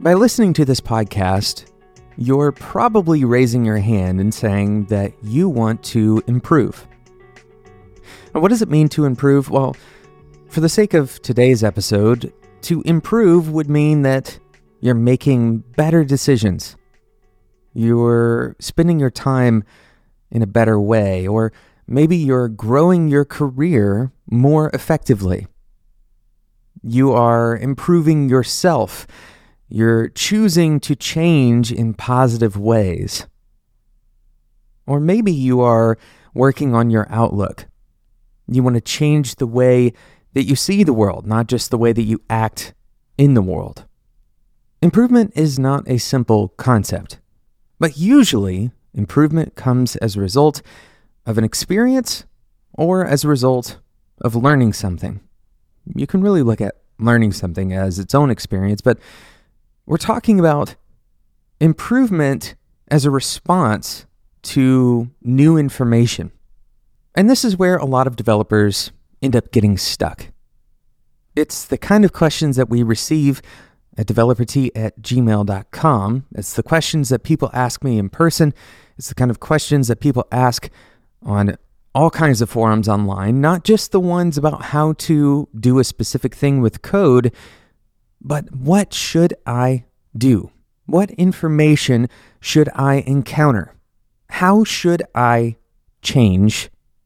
By listening to this podcast, you're probably raising your hand and saying that you want to improve. And what does it mean to improve? Well, for the sake of today's episode, to improve would mean that you're making better decisions. You're spending your time in a better way, or maybe you're growing your career more effectively. You are improving yourself. You're choosing to change in positive ways. Or maybe you are working on your outlook. You want to change the way that you see the world, not just the way that you act in the world. Improvement is not a simple concept, but usually improvement comes as a result of an experience or as a result of learning something. You can really look at learning something as its own experience, but we're talking about improvement as a response to new information. And this is where a lot of developers end up getting stuck. It's the kind of questions that we receive at developertea@gmail.com. It's the questions that people ask me in person. It's the kind of questions that people ask on all kinds of forums online, not just the ones about how to do a specific thing with code, but what should I do? What information should I encounter? How should I change?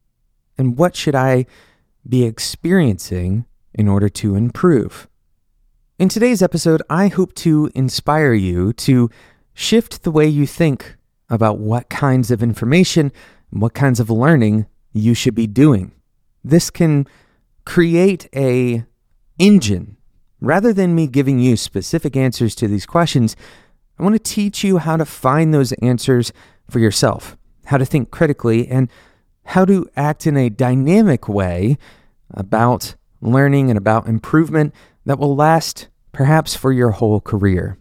And what should I be experiencing in order to improve? In today's episode, I hope to inspire you to shift the way you think about what kinds of information and what kinds of learning you should be doing. This can create an engine. Rather than me giving you specific answers to these questions, I want to teach you how to find those answers for yourself, how to think critically, and how to act in a dynamic way about learning and about improvement that will last perhaps for your whole career.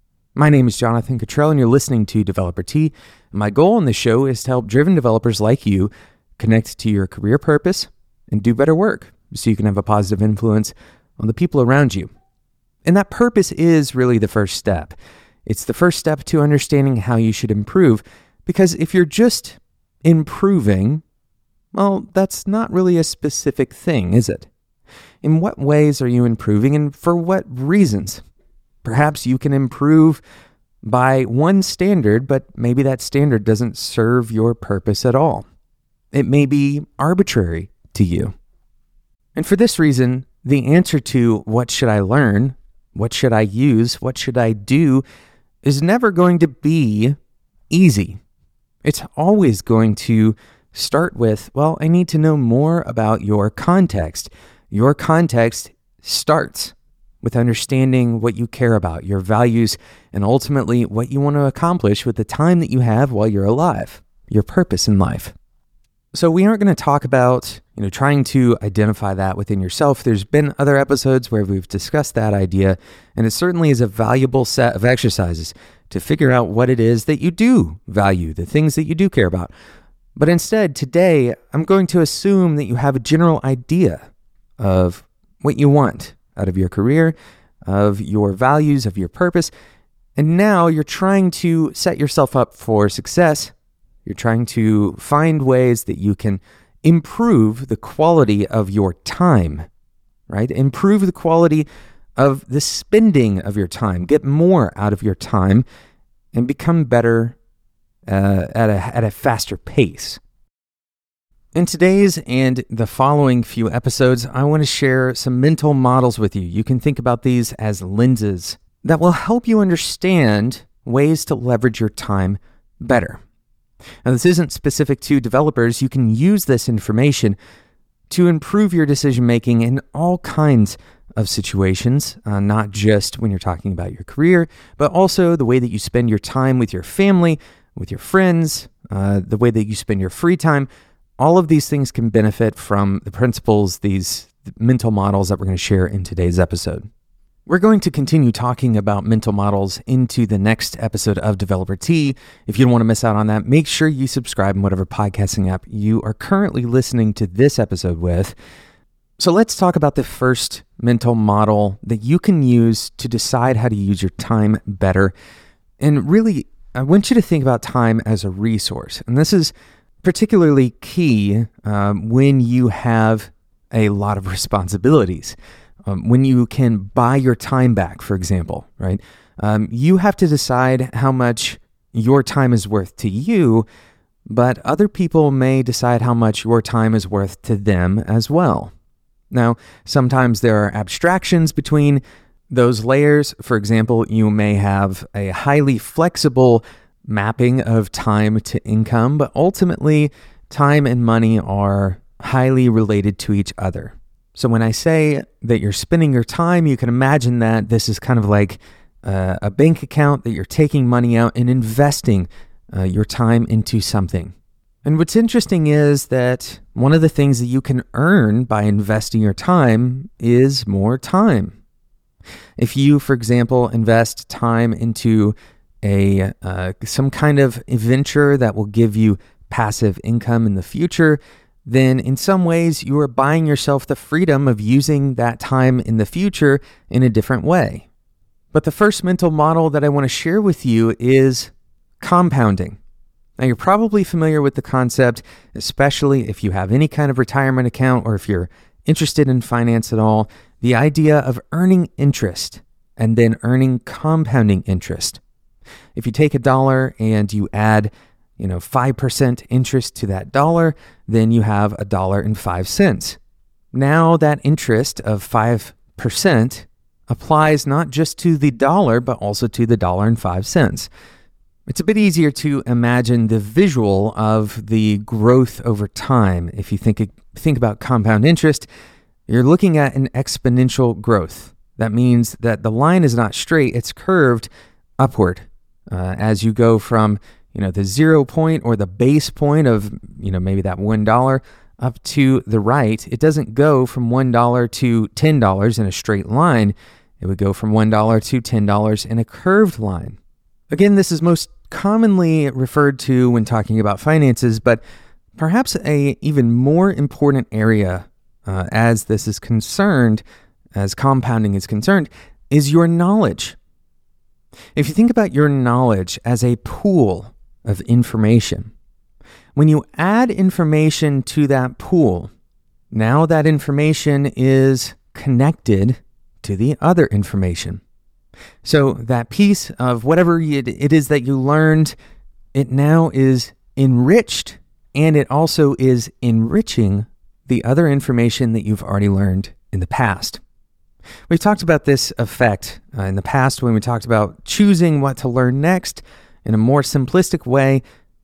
My name is Jonathan Cottrell, and you're listening to Developer Tea. My goal on this show is to help driven developers like you connect to your career purpose and do better work so you can have a positive influence on the people around you. And that purpose is really the first step. It's the first step to understanding how you should improve, because if you're just improving, well, that's not really a specific thing, is it? In what ways are you improving, and for what reasons? Perhaps you can improve by one standard, but maybe that standard doesn't serve your purpose at all. It may be arbitrary to you. And for this reason, the answer to what should I learn, what should I use, what should I do is never going to be easy. It's always going to start with, well, I need to know more about your context. Your context starts with understanding what you care about, your values, and ultimately what you want to accomplish with the time that you have while you're alive, your purpose in life. So we aren't going to talk about, trying to identify that within yourself. There's been other episodes where we've discussed that idea, and it certainly is a valuable set of exercises to figure out what it is that you do value, the things that you do care about. But instead, today, I'm going to assume that you have a general idea of what you want out of your career, of your values, of your purpose, and now you're trying to set yourself up for success. You're trying to find ways that you can improve the quality of your time, right? Improve the quality of the spending of your time. Get more out of your time and become better at a faster pace. In today's and the following few episodes, I want to share some mental models with you. You can think about these as lenses that will help you understand ways to leverage your time better. Now, this isn't specific to developers. You can use this information to improve your decision-making in all kinds of situations, not just when you're talking about your career, but also the way that you spend your time with your family, with your friends, the way that you spend your free time. All of these things can benefit from the principles, these mental models that we're going to share in today's episode. We're going to continue talking about mental models into the next episode of Developer Tea. If you don't want to miss out on that, make sure you subscribe in whatever podcasting app you are currently listening to this episode with. So let's talk about the first mental model that you can use to decide how to use your time better. And really, I want you to think about time as a resource. And this is particularly key when you have a lot of responsibilities. When you can buy your time back, for example, right? You have to decide how much your time is worth to you, but other people may decide how much your time is worth to them as well. Now, sometimes there are abstractions between those layers. For example, you may have a highly flexible mapping of time to income, but ultimately, time and money are highly related to each other. So when I say that you're spending your time, you can imagine that this is kind of like a bank account that you're taking money out and investing your time into something. And what's interesting is that one of the things that you can earn by investing your time is more time. If you, for example, invest time into some kind of venture that will give you passive income in the future, then in some ways you are buying yourself the freedom of using that time in the future in a different way. But the first mental model that I want to share with you is compounding. Now, you're probably familiar with the concept, especially if you have any kind of retirement account or if you're interested in finance at all, the idea of earning interest and then earning compounding interest. If you take $1 and you add 5% interest to that dollar, then you have $1.05. Now that interest of 5% applies not just to the dollar, but also to the $1.05. It's a bit easier to imagine the visual of the growth over time. If you think about compound interest, you're looking at an exponential growth. That means that the line is not straight, it's curved upward. As you go from the 0 point or the base point of maybe that $1 up to the right, it doesn't go from $1 to $10 in a straight line. It would go from $1 to $10 in a curved line. Again, this is most commonly referred to when talking about finances, but perhaps a even more important area as this is concerned, as compounding is concerned, is your knowledge. If you think about your knowledge as a pool of information, when you add information to that pool, now that information is connected to the other information. So that piece of whatever it is that you learned, it now is enriched, and it also is enriching the other information that you've already learned in the past. We've talked about this effect in the past when we talked about choosing what to learn next in a more simplistic way,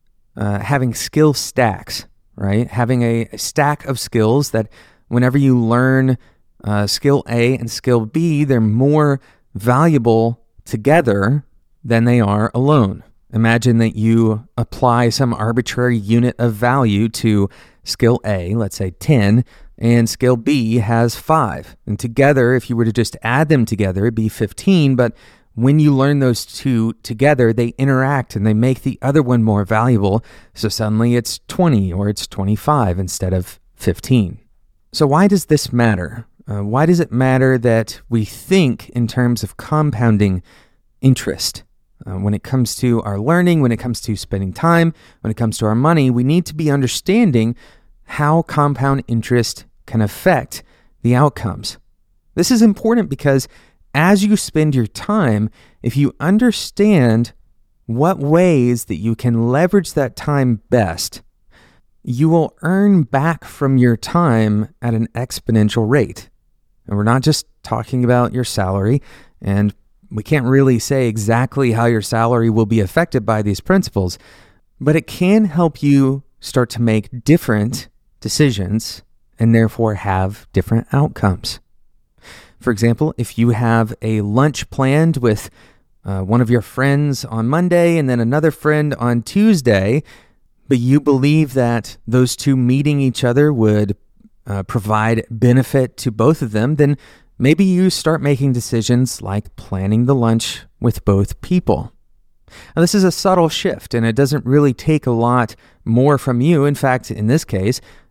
having skill stacks, right? Having a stack of skills that whenever you learn skill A and skill B, they're more valuable together than they are alone. Imagine that you apply some arbitrary unit of value to skill A, let's say 10, and skill B has 5. And together, if you were to just add them together, it'd be 15. But when you learn those two together, they interact and they make the other one more valuable. So suddenly it's 20 or it's 25 instead of 15. So why does this matter? Why does it matter that we think in terms of compounding interest? When it comes to our learning, when it comes to spending time, when it comes to our money, we need to be understanding how compound interest can affect the outcomes. This is important because as you spend your time, if you understand what ways that you can leverage that time best, you will earn back from your time at an exponential rate. And we're not just talking about your salary, and we can't really say exactly how your salary will be affected by these principles, but it can help you start to make different decisions and therefore have different outcomes. For example, if you have a lunch planned with one of your friends on Monday and then another friend on Tuesday, but you believe that those two meeting each other would provide benefit to both of them, then maybe you start making decisions like planning the lunch with both people. Now, this is a subtle shift, and it doesn't really take a lot more from you. In fact, in this case,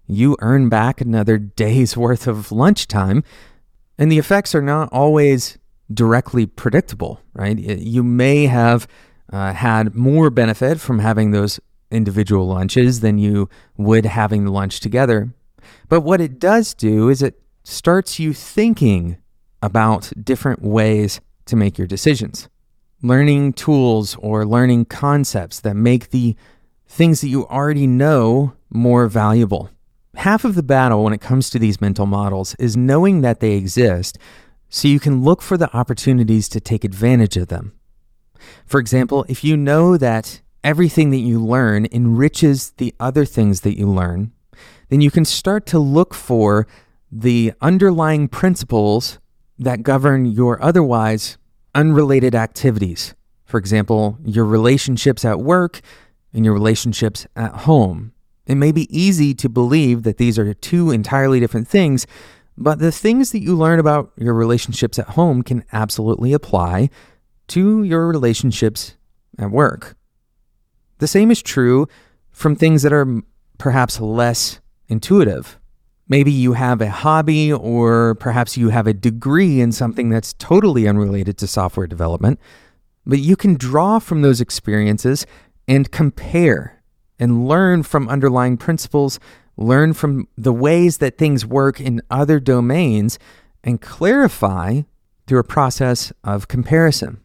you earn back another day's worth of lunchtime. And the effects are not always directly predictable, right? You may have had more benefit from having those individual lunches than you would having the lunch together. But what it does do is it starts you thinking about different ways to make your decisions, learning tools or learning concepts that make the things that you already know more valuable. Half of the battle when it comes to these mental models is knowing that they exist so you can look for the opportunities to take advantage of them. For example, if you know that everything that you learn enriches the other things that you learn, then you can start to look for the underlying principles that govern your otherwise unrelated activities. For example, your relationships at work and your relationships at home. It may be easy to believe that these are two entirely different things, but the things that you learn about your relationships at home can absolutely apply to your relationships at work. The same is true from things that are perhaps less intuitive. Maybe you have a hobby, or perhaps you have a degree in something that's totally unrelated to software development, but you can draw from those experiences and compare and learn from underlying principles, learn from the ways that things work in other domains, and clarify through a process of comparison.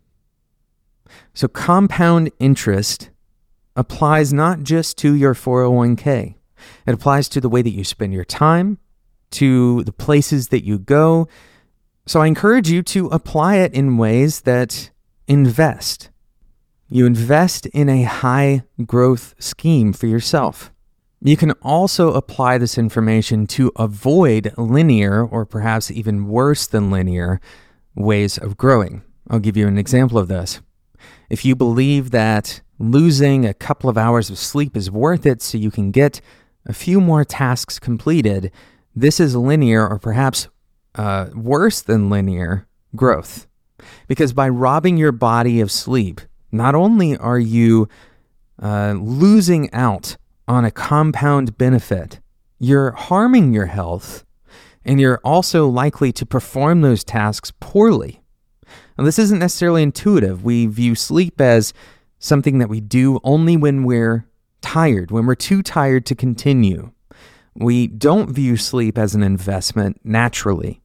So compound interest applies not just to your 401k. It applies to the way that you spend your time, to the places that you go. So I encourage you to apply it in ways that invest. You invest in a high growth scheme for yourself. You can also apply this information to avoid linear, or perhaps even worse than linear, ways of growing. I'll give you an example of this. If you believe that losing a couple of hours of sleep is worth it so you can get a few more tasks completed, this is linear, or perhaps worse than linear growth. Because by robbing your body of sleep, not only are you losing out on a compound benefit, you're harming your health, and you're also likely to perform those tasks poorly. Now, this isn't necessarily intuitive. We view sleep as something that we do only when we're tired, when we're too tired to continue. We don't view sleep as an investment naturally.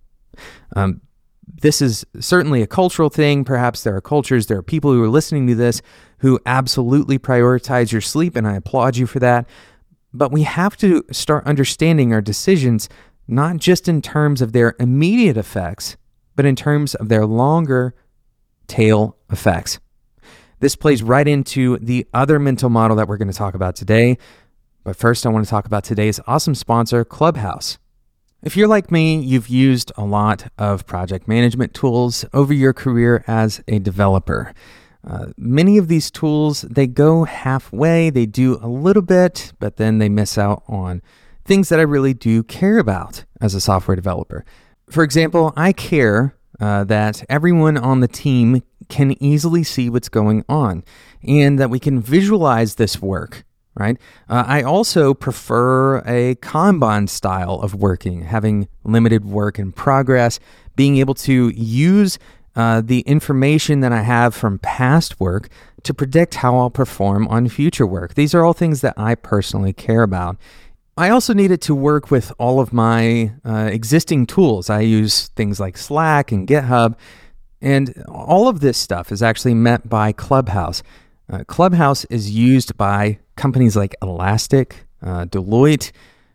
This is certainly a cultural thing. Perhaps there are people who are listening to this who absolutely prioritize your sleep, and I applaud you for that. But we have to start understanding our decisions, not just in terms of their immediate effects, but in terms of their longer tail effects. This plays right into the other mental model that we're going to talk about today. But first, I want to talk about today's awesome sponsor, Clubhouse. If you're like me, you've used a lot of project management tools over your career as a developer. Many of these tools, they go halfway. They do a little bit, but then they miss out on things that I really do care about as a software developer. For example, I care that everyone on the team can easily see what's going on and that we can visualize this work, right? I also prefer a Kanban style of working, having limited work in progress, being able to use the information that I have from past work to predict how I'll perform on future work. These are all things that I personally care about. I also needed to work with all of my existing tools. I use things like Slack and GitHub, and all of this stuff is actually met by Clubhouse. Clubhouse is used by companies like Elastic, Deloitte,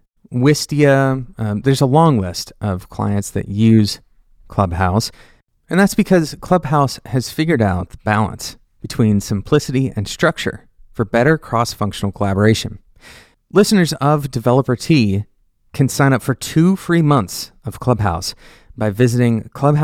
Wistia. There's a long list of clients that use Clubhouse, and that's because Clubhouse has figured out the balance between simplicity and structure for better cross-functional collaboration. Listeners of Developer Tea can sign up for 2 free months of Clubhouse by visiting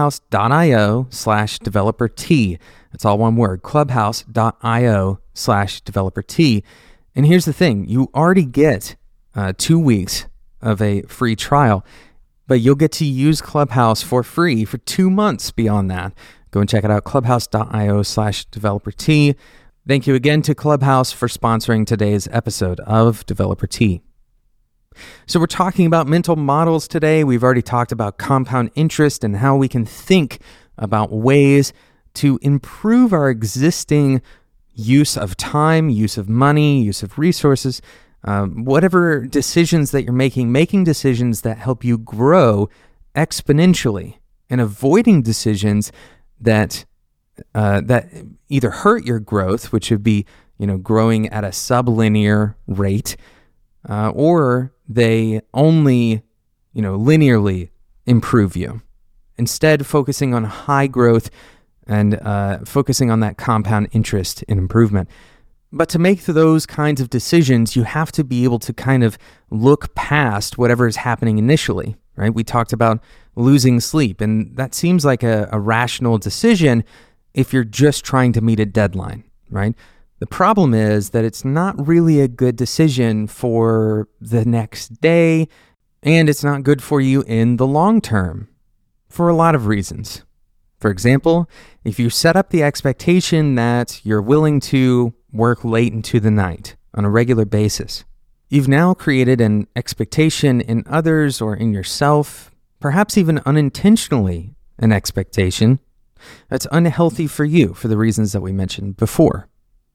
clubhouse.io/developertea. That's all one word, clubhouse.io/developertea. And here's the thing, you already get 2 weeks of a free trial, but you'll get to use Clubhouse for free for 2 months beyond that. Go and check it out, clubhouse.io/developertea. Thank you again to Clubhouse for sponsoring today's episode of Developer Tea. So we're talking about mental models today. We've already talked about compound interest and how we can think about ways to improve our existing use of time, use of money, use of resources, whatever decisions that you're making decisions that help you grow exponentially and avoiding decisions that either hurt your growth, which would be, growing at a sublinear rate, or they only, linearly improve you. Instead, focusing on high growth and focusing on that compound interest in improvement. But to make those kinds of decisions, you have to be able to kind of look past whatever is happening initially, right? We talked about losing sleep, and that seems like a rational decision if you're just trying to meet a deadline, right? The problem is that it's not really a good decision for the next day, and it's not good for you in the long term for a lot of reasons. For example, if you set up the expectation that you're willing to work late into the night on a regular basis, you've now created an expectation in others or in yourself, perhaps even unintentionally an expectation that's unhealthy for you for the reasons that we mentioned before.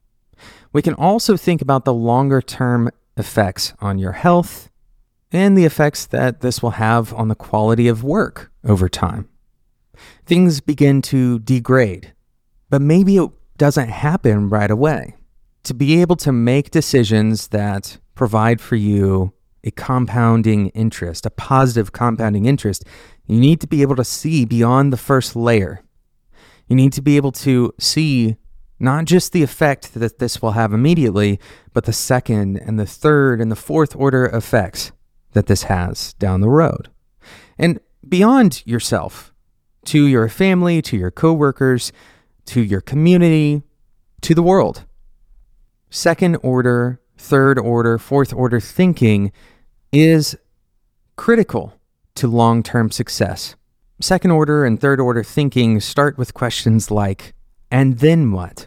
We can also think about the longer term effects on your health and the effects that this will have on the quality of work over time. Things begin to degrade, but maybe it doesn't happen right away. To be able to make decisions that provide for you a compounding interest, a positive compounding interest, you need to be able to see beyond the first layer. You need to be able to see not just the effect that this will have immediately, but the second and the third and the fourth order effects that this has down the road. And beyond yourself, to your family, to your coworkers, to your community, to the world. Second order, third order, fourth order thinking is critical to long-term success. Second order and third order thinking start with questions like, and then what?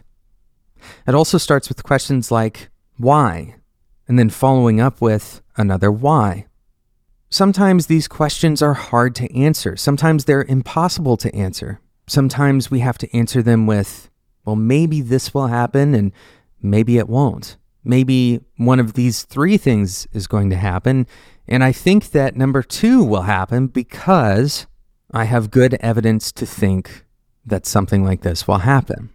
It also starts with questions like, why? And then following up with another why. Sometimes these questions are hard to answer. Sometimes they're impossible to answer. Sometimes we have to answer them with, well, maybe this will happen and maybe it won't. Maybe one of these three things is going to happen. And I think that number 2 will happen because I have good evidence to think that something like this will happen.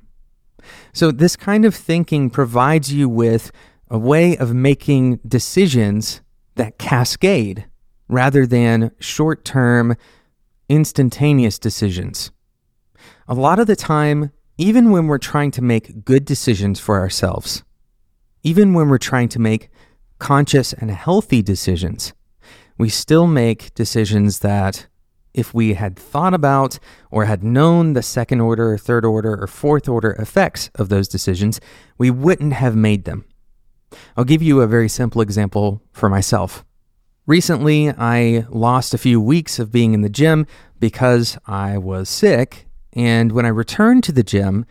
So this kind of thinking provides you with a way of making decisions that cascade rather than short-term, instantaneous decisions. A lot of the time, even when we're trying to make good decisions for ourselves, even when we're trying to make conscious and healthy decisions, we still make decisions that if we had thought about or had known the second order or third order or fourth order effects of those decisions, we wouldn't have made them. I'll give you a very simple example for myself. Recently, I lost a few weeks of being in the gym because I was sick, and when I returned to the gym,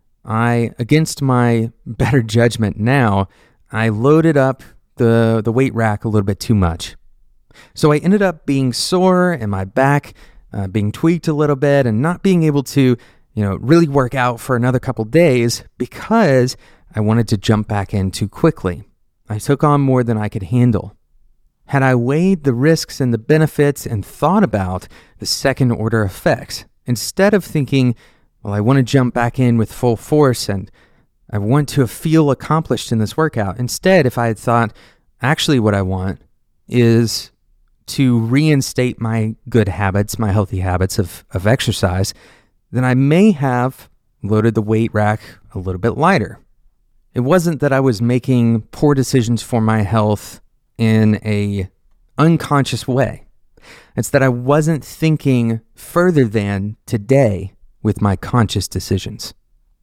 against my better judgment now, I loaded up the weight rack a little bit too much. So I ended up being sore and my back being tweaked a little bit and not being able to, really work out for another couple days because I wanted to jump back in too quickly. I took on more than I could handle. Had I weighed the risks and the benefits and thought about the second order effects, instead of thinking, well, I want to jump back in with full force and I want to feel accomplished in this workout. Instead, if I had thought, actually what I want is to reinstate my good habits, my healthy habits of exercise, then I may have loaded the weight rack a little bit lighter. It wasn't that I was making poor decisions for my health in a unconscious way. It's that I wasn't thinking further than today with my conscious decisions.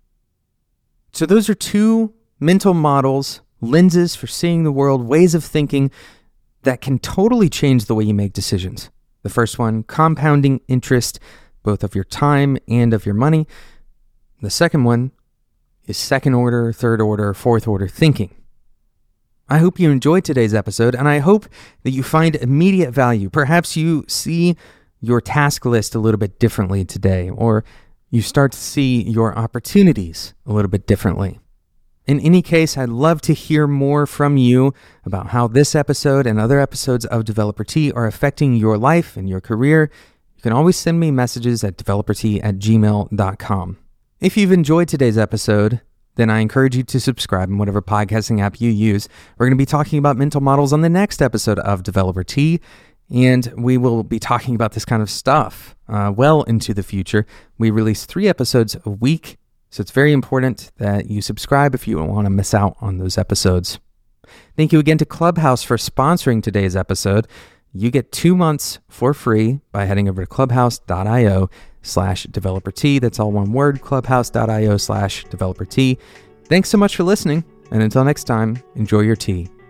So those are 2 mental models, lenses for seeing the world, ways of thinking that can totally change the way you make decisions. The first one, compounding interest, both of your time and of your money. The second one is second order, third order, fourth order thinking. I hope you enjoyed today's episode, and I hope that you find immediate value. Perhaps you see your task list a little bit differently today, or you start to see your opportunities a little bit differently. In any case, I'd love to hear more from you about how this episode and other episodes of Developer Tea are affecting your life and your career. You can always send me messages at developertea@gmail.com. If you've enjoyed today's episode, then I encourage you to subscribe in whatever podcasting app you use. We're going to be talking about mental models on the next episode of Developer Tea, and we will be talking about this kind of stuff well into the future. We release 3 episodes a week, so it's very important that you subscribe if you don't want to miss out on those episodes. Thank you again to Clubhouse for sponsoring today's episode. You get 2 months for free by heading over to clubhouse.io/developertea. That's all one word, clubhouse.io/developertea. Thanks so much for listening, and until next time, enjoy your tea.